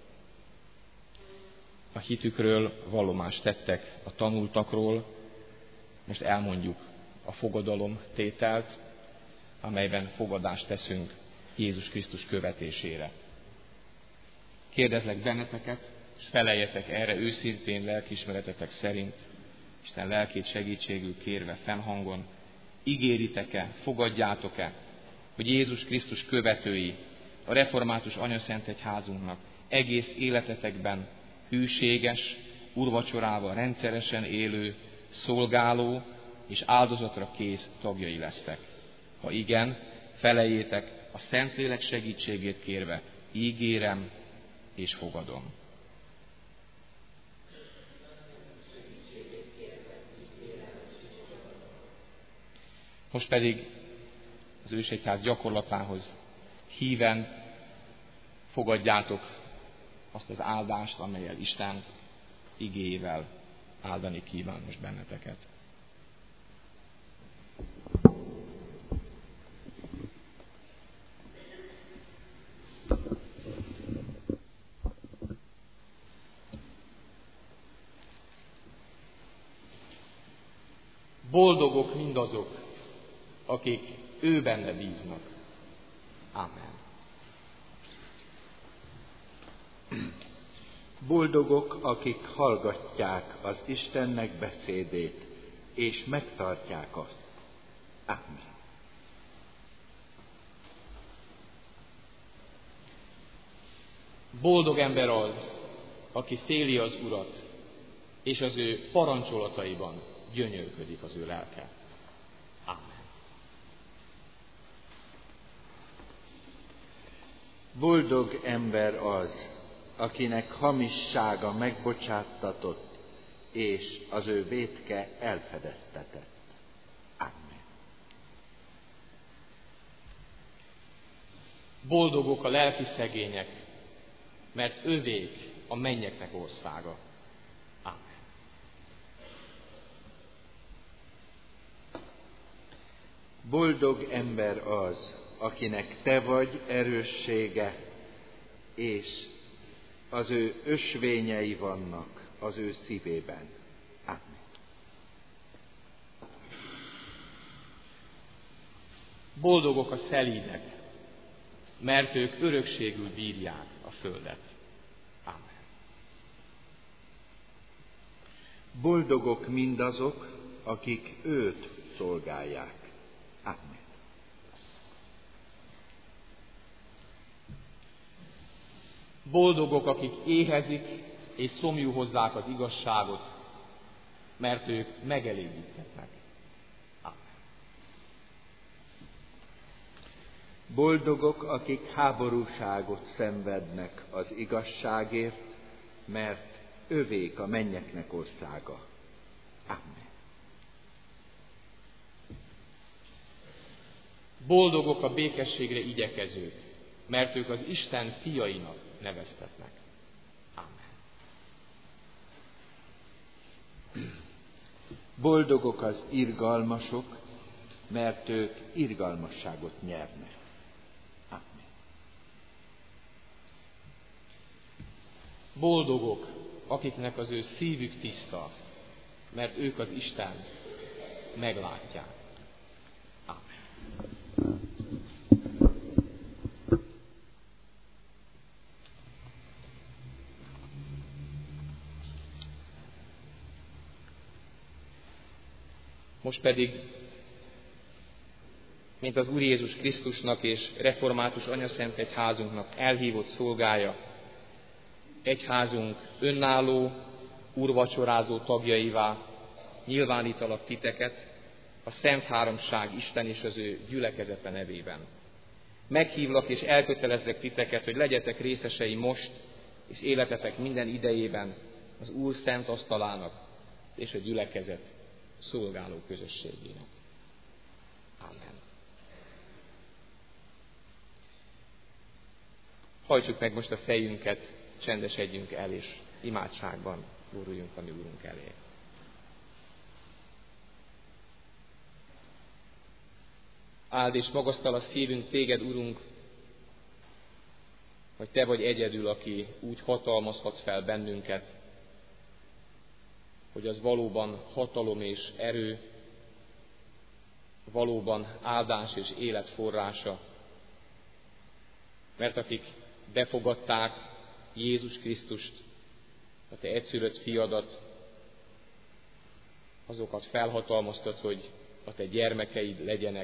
a hitükről, vallomást tettek a tanultakról, most elmondjuk a fogadalom tételt, amelyben fogadást teszünk Jézus Krisztus követésére. Kérdezlek benneteket, és feleljetek erre őszintén lelkiismeretetek szerint, Isten lelkét segítségül kérve fennhangon, ígéritek-e, fogadjátok-e, hogy Jézus Krisztus követői, a református anyaszent egyházunknak egész életetekben hűséges, úrvacsorával rendszeresen élő, szolgáló és áldozatra kész tagjai lesztek. Ha igen, felejétek a Szentlélek segítségét kérve, ígérem és fogadom. Most pedig az ősegyház gyakorlatához híven fogadjátok azt az áldást, amellyel Isten igéjével áldani kíván most benneteket. Boldogok mindazok, akik ő benne bíznak. Amen. Boldogok, akik hallgatják az Istennek beszédét, és megtartják azt. Amen. Boldog ember az, aki féli az Urat, és az ő parancsolataiban gyönyörködik az ő lelke. Amen. Boldog ember az, akinek hamissága megbocsáttatott, és az ő vétke elfedeztetett. Amen. Boldogok a lelki szegények, mert övék a mennyeknek országa. Amen. Boldog ember az, akinek te vagy erőssége, és az ő ösvényei vannak az ő szívében. Amen. Boldogok a szelídek, mert ők örökségül bírják a földet. Amen. Boldogok mindazok, akik őt szolgálják. Amen. Boldogok, akik éhezik és szomjú hozzák az igazságot, mert ők megelégíthetnek. Amen. Boldogok, akik háborúságot szenvednek az igazságért, mert övék a mennyeknek országa. Amen. Boldogok a békességre igyekezők, mert ők az Isten fiainak neveztetnek. Amen. Boldogok az irgalmasok, mert ők irgalmasságot nyernek. Amen. Boldogok, akiknek az ő szívük tiszta, mert ők az Istent meglátják. Amen. Most pedig, mint az Úr Jézus Krisztusnak és református anyaszent egyházunknak elhívott szolgája, egyházunk önálló, úrvacsorázó tagjaivá nyilvánítalak titeket a Szent Háromság Isten és az ő gyülekezete nevében. Meghívlak és elkötelezlek titeket, hogy legyetek részesei most és életetek minden idejében az Úr szent asztalának és a gyülekezet szolgáló közösségének. Amen. Hajtsuk meg most a fejünket, csendesedjünk el, és imádságban boruljunk a mi Úrunk elé. Áld és magasztal a szívünk téged, Urunk, hogy te vagy egyedül, aki úgy hatalmazhatsz fel bennünket, hogy az valóban hatalom és erő, valóban áldás és élet forrása. Mert akik befogadták Jézus Krisztust, a te egyszülött fiadat, azokat felhatalmaztat, hogy a te gyermekeid legyenek,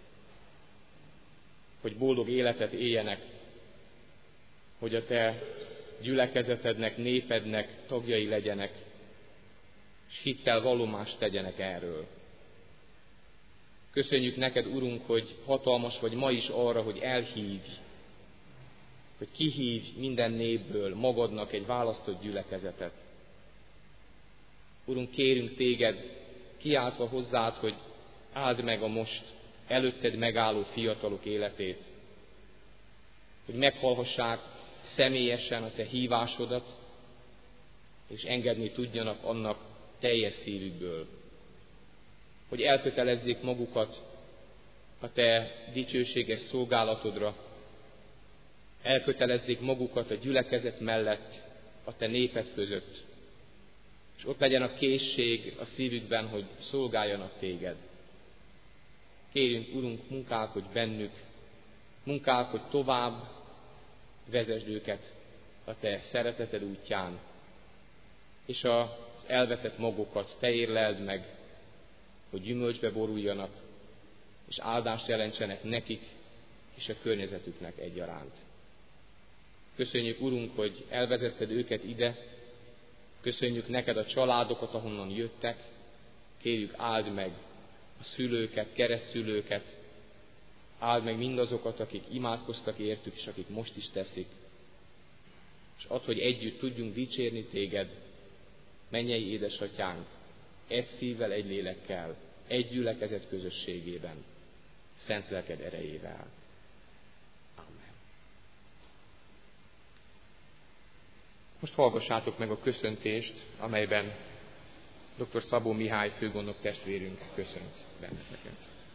hogy boldog életet éljenek, hogy a te gyülekezetednek, népednek tagjai legyenek, és hittel vallomást tegyenek erről. Köszönjük neked, Urunk, hogy hatalmas vagy ma is arra, hogy elhívj, hogy kihívj minden népből magadnak egy választott gyülekezetet. Urunk, kérünk téged, kiáltva hozzád, hogy áld meg a most előtted megálló fiatalok életét, hogy meghallhassák személyesen a te hívásodat, és engedni tudjanak annak teljes szívükből, hogy elkötelezzék magukat a te dicsőséges szolgálatodra, elkötelezzék magukat a gyülekezet mellett a te néped között, és ott legyen a készség a szívükben, hogy szolgáljanak téged. Kérjünk, Urunk, munkálkodj bennük, munkálkodj tovább, vezesd őket a a Te szereteted útján, és az elvetett magokat Te érleld meg, hogy gyümölcsbe boruljanak, és áldást jelentsenek nekik és a környezetüknek egyaránt. Köszönjük, Urunk, hogy elvezetted őket ide, köszönjük neked a családokat, ahonnan jöttek, kérjük, áld meg a szülőket, keresztszülőket, áld meg mindazokat, akik imádkoztak értük, és akik most is teszik. És add, hogy együtt tudjunk dicsérni téged, mennyei édesatyánk, egy szívvel, egy lélekkel, egy gyülekezet közösségében, szent lelked erejével. Amen. Most hallgassátok meg a köszöntést, amelyben dr. Szabó Mihály főgondnok testvérünk köszönt benneteket.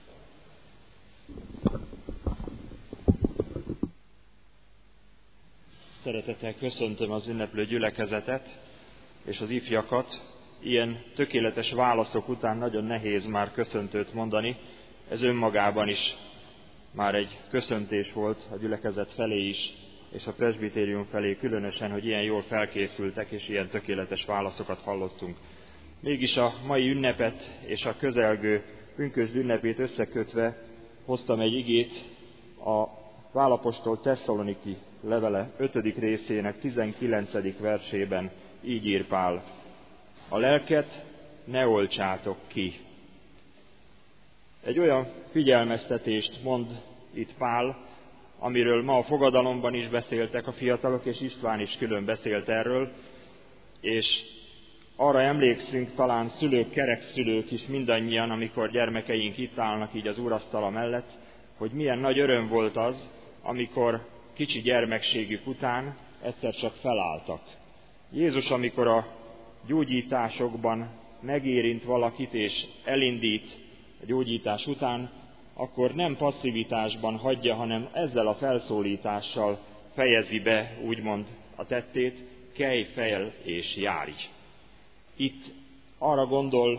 Szeretettel köszöntöm az ünneplő gyülekezetet és az ifjakat. Ilyen tökéletes válaszok után nagyon nehéz már köszöntőt mondani. Ez önmagában is már egy köszöntés volt a gyülekezet felé is, és a presbitérium felé különösen, hogy ilyen jól felkészültek, és ilyen tökéletes válaszokat hallottunk. Mégis a mai ünnepet és a közelgő pünkösd ünnepét összekötve hoztam egy igét, a Pál apostol Tesszaloniki levele 5. részének 19. versében így ír Pál: a lelket ne oltsátok ki. Egy olyan figyelmeztetést mond itt Pál, amiről ma a fogadalomban is beszéltek a fiatalok, és István is külön beszélt erről, és arra emlékszünk talán szülők, kerekszülők is mindannyian, amikor gyermekeink itt állnak így az úrasztala mellett, hogy milyen nagy öröm volt az, amikor kicsi gyermekségük után egyszer csak felálltak. Jézus, amikor a gyógyításokban megérint valakit és elindít a gyógyítás után, akkor nem passzivitásban hagyja, hanem ezzel a felszólítással fejezi be, úgymond a tettét: kelj fel és járj! Itt arra gondol,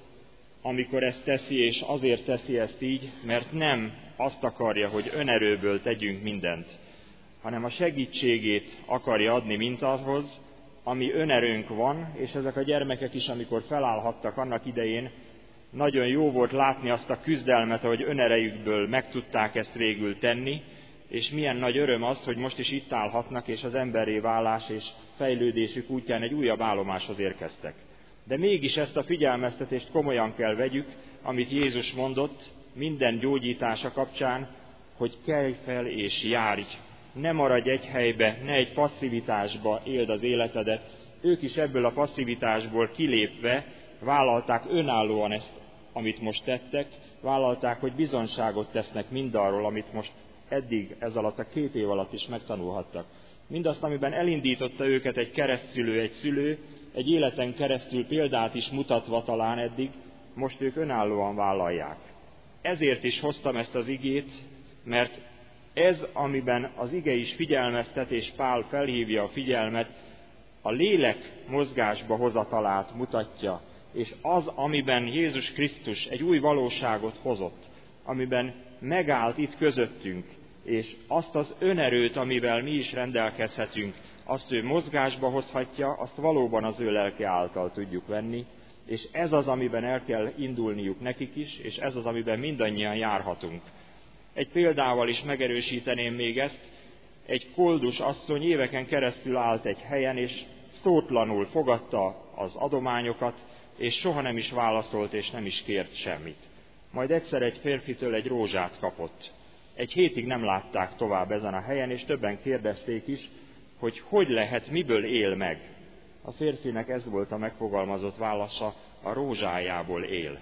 amikor ezt teszi, és azért teszi ezt így, mert nem azt akarja, hogy önerőből tegyünk mindent, hanem a segítségét akarja adni mindazhoz, ami önerőnk van, és ezek a gyermekek is, amikor felállhattak annak idején, nagyon jó volt látni azt a küzdelmet, ahogy önerejükből meg tudták ezt végül tenni, és milyen nagy öröm az, hogy most is itt állhatnak, és az emberré válás és fejlődésük útján egy újabb állomáshoz érkeztek. De mégis ezt a figyelmeztetést komolyan kell vegyük, amit Jézus mondott minden gyógyítása kapcsán, hogy kelj fel és járj. Ne maradj egy helybe, ne egy passzivitásba éld az életedet. Ők is ebből a passzivitásból kilépve vállalták önállóan ezt, amit most tettek, vállalták, hogy bizonságot tesznek mindarról, amit most eddig ez alatt a 2 év alatt is megtanulhattak. Mindazt, amiben elindította őket egy keresztszülő, egy szülő, egy életen keresztül példát is mutatva talán eddig, most ők önállóan vállalják. Ezért is hoztam ezt az igét, mert ez, amiben az ige is figyelmeztet, és Pál felhívja a figyelmet, a lélek mozgásba hozatalát mutatja, és az, amiben Jézus Krisztus egy új valóságot hozott, amiben megállt itt közöttünk, és azt az önerőt, amivel mi is rendelkezhetünk, azt ő mozgásba hozhatja, azt valóban az ő lelke által tudjuk venni, és ez az, amiben el kell indulniuk nekik is, és ez az, amiben mindannyian járhatunk. Egy példával is megerősíteném még ezt. Egy koldus asszony éveken keresztül állt egy helyen, és szótlanul fogadta az adományokat, és soha nem is válaszolt, és nem is kért semmit. Majd egyszer egy férfitől egy rózsát kapott. Egy hétig nem látták tovább ezen a helyen, és többen kérdezték is, hogy lehet, miből él meg. A férfinek ez volt a megfogalmazott válasza: a rózsájából él.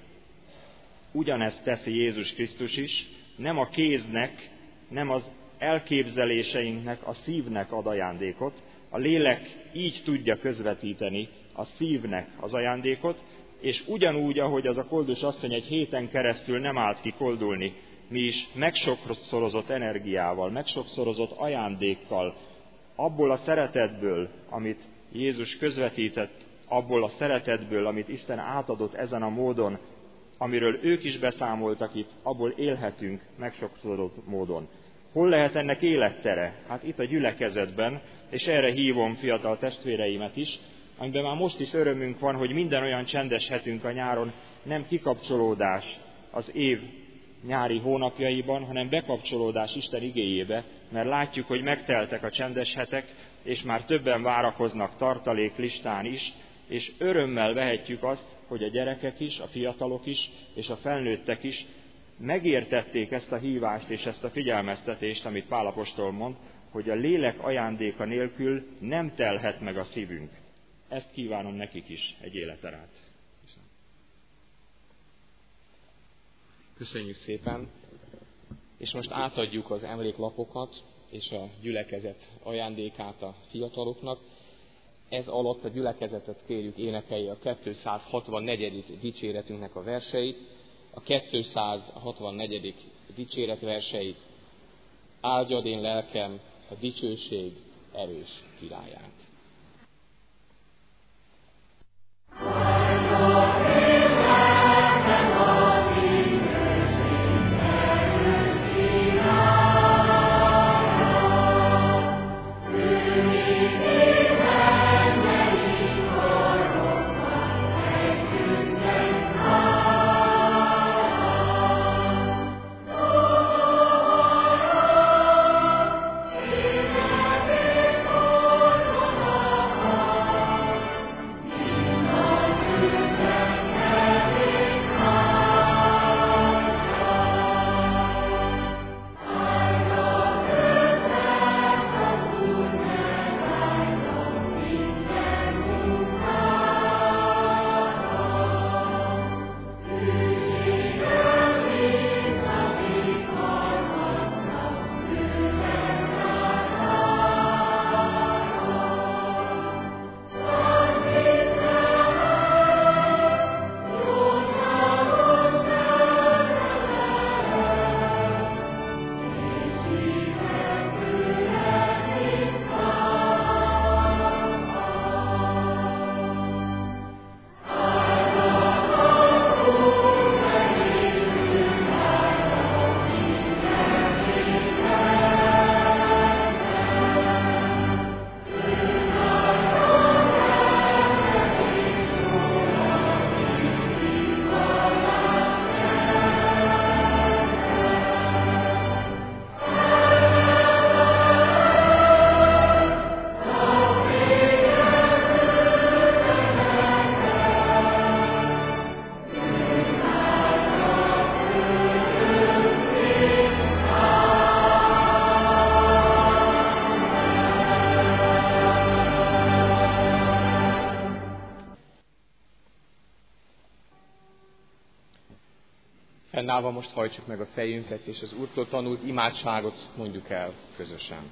Ugyanezt teszi Jézus Krisztus is, nem a kéznek, nem az elképzeléseinknek, a szívnek ad ajándékot. A lélek így tudja közvetíteni a szívnek az ajándékot, és ugyanúgy, ahogy az a koldus asszony egy héten keresztül nem állt ki koldulni, mi is megsokszorozott energiával, megsokszorozott ajándékkal, abból a szeretetből, amit Jézus közvetített, abból a szeretetből, amit Isten átadott ezen a módon, amiről ők is beszámoltak itt, abból élhetünk megsokszorozott módon. Hol lehet ennek élettere? Hát itt a gyülekezetben, és erre hívom fiatal testvéreimet is, amiben már most is örömünk van, hogy minden olyan csendes hetünk a nyáron nem kikapcsolódás az év nyári hónapjaiban, hanem bekapcsolódás Isten igéjébe, mert látjuk, hogy megteltek a csendes hetek, és már többen várakoznak tartaléklistán is, és örömmel vehetjük azt, hogy a gyerekek is, a fiatalok is, és a felnőttek is megértették ezt a hívást és ezt a figyelmeztetést, amit Pál apostol mond, hogy a lélek ajándéka nélkül nem telhet meg a szívünk. Ezt kívánom nekik is egy életen át. Köszönjük szépen, és most átadjuk az emléklapokat és a gyülekezet ajándékát a fiataloknak. Ez alatt a gyülekezetet kérjük énekelje a 264. dicséretünknek a verseit, a 264. dicséret verseit. Áldjad én lelkem a dicsőség erős királyát. Fennállva most hajtsuk meg a fejünket, és az Úrtól tanult imádságot mondjuk el közösen.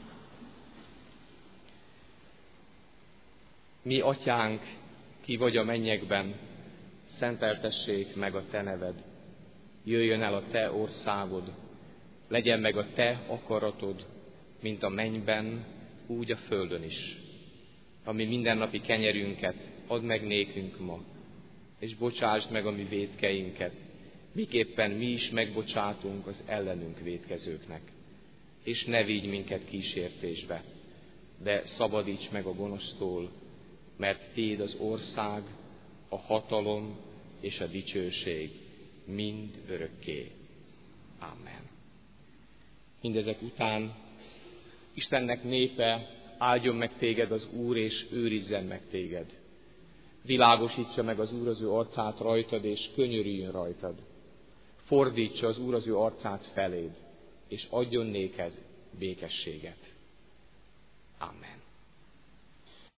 Mi, Atyánk, ki vagy a mennyekben, szenteltessék meg a Te neved. Jöjjön el a Te országod, legyen meg a Te akaratod, mint a mennyben, úgy a földön is. Ami mindennapi kenyerünket add meg nékünk ma, és bocsásd meg a mi vétkeinket, miképpen mi is megbocsátunk az ellenünk vétkezőknek. És ne vigy minket kísértésbe, de szabadíts meg a gonosztól, mert Tiéd az ország, a hatalom és a dicsőség mind örökké. Amen. Mindezek után Istennek népe, áldjon meg téged az Úr, és őrizzen meg téged. Világosítsa meg az Úr az ő arcát rajtad, és könyörüljön rajtad. Fordítsa az Úr az ő arcát feléd, és adjon néked békességet.